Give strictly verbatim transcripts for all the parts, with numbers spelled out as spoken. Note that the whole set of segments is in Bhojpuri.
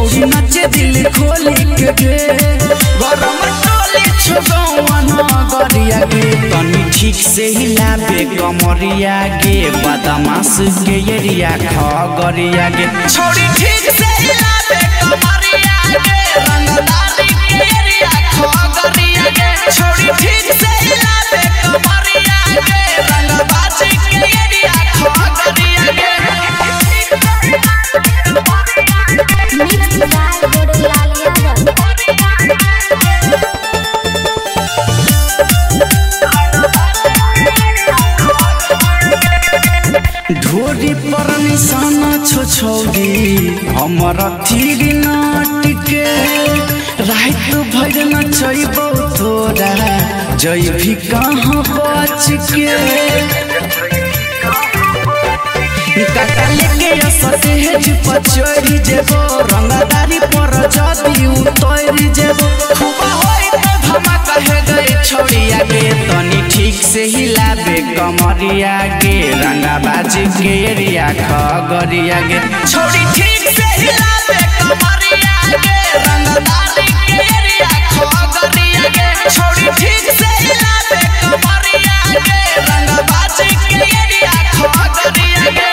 छौरी नचे दिल खोली के गे गरम टोली छगौआ नगरिया गे तनी ठीक से हिलाबे कमरिया गे बदमाश के एरिया खगरिया गे छौरी ठीक से हिलाबे कमरिया गे रंगदारी के एरिया खगरिया गे छौरी ठीक से हिलाबे कमरिया गे रंगबाजी के एरिया खगरिया गे मिक्स बाय गुडलाल यादव। ढोरी पर निशाना छो छौरी हमर थीरी नाटिके रात भर नचैबौ तोरा जय भी कहाँ बच के काका लेके सतेज पर चढ़ी जेबो रंगदारी पर जदी उतरी जेबो खूबा होई त धमाका हे गए छौरिया गे तनी ठीक से हिलाबे कमरिया गे रंगबाजी के एरिया खगरिया गे छौरी ठीक से हिलाबे कमरिया गे रंगदारी के एरिया खगरिया गे छौरी ठीक से हिलाबे कमरिया गे रंगबाजी के एरिया खगरिया गे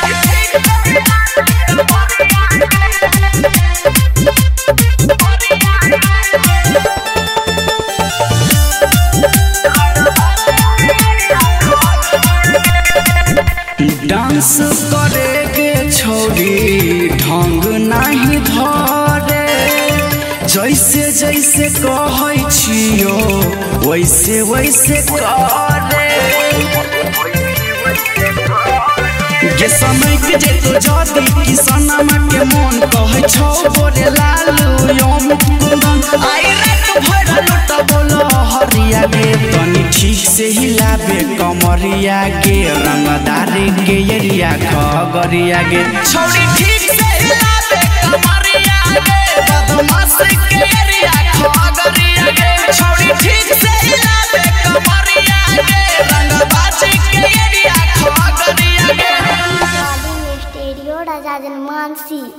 डांस करे गे छौरी ढंग नहीं धरे जैसे जैसे कहै छियो वैसे वैसे करे गे समय के जे तो जदी किसनमा के मन कहै छौ बोरे लालू यम कुंदन आई रात भर लुट बोलो हरिया गे तनी ठीक से हिलाबे कमरिया गे रंगदारी के एरिया खगरिया गे छौरी ठीक से हिलाबे कमरिया गे बदमाश के एरिया खगरिया गे छौरी ठीक से हिलाबे कमरिया गे रंगबाजी के एरिया खगरिया गे स्टूडियो राजा जनमानसी।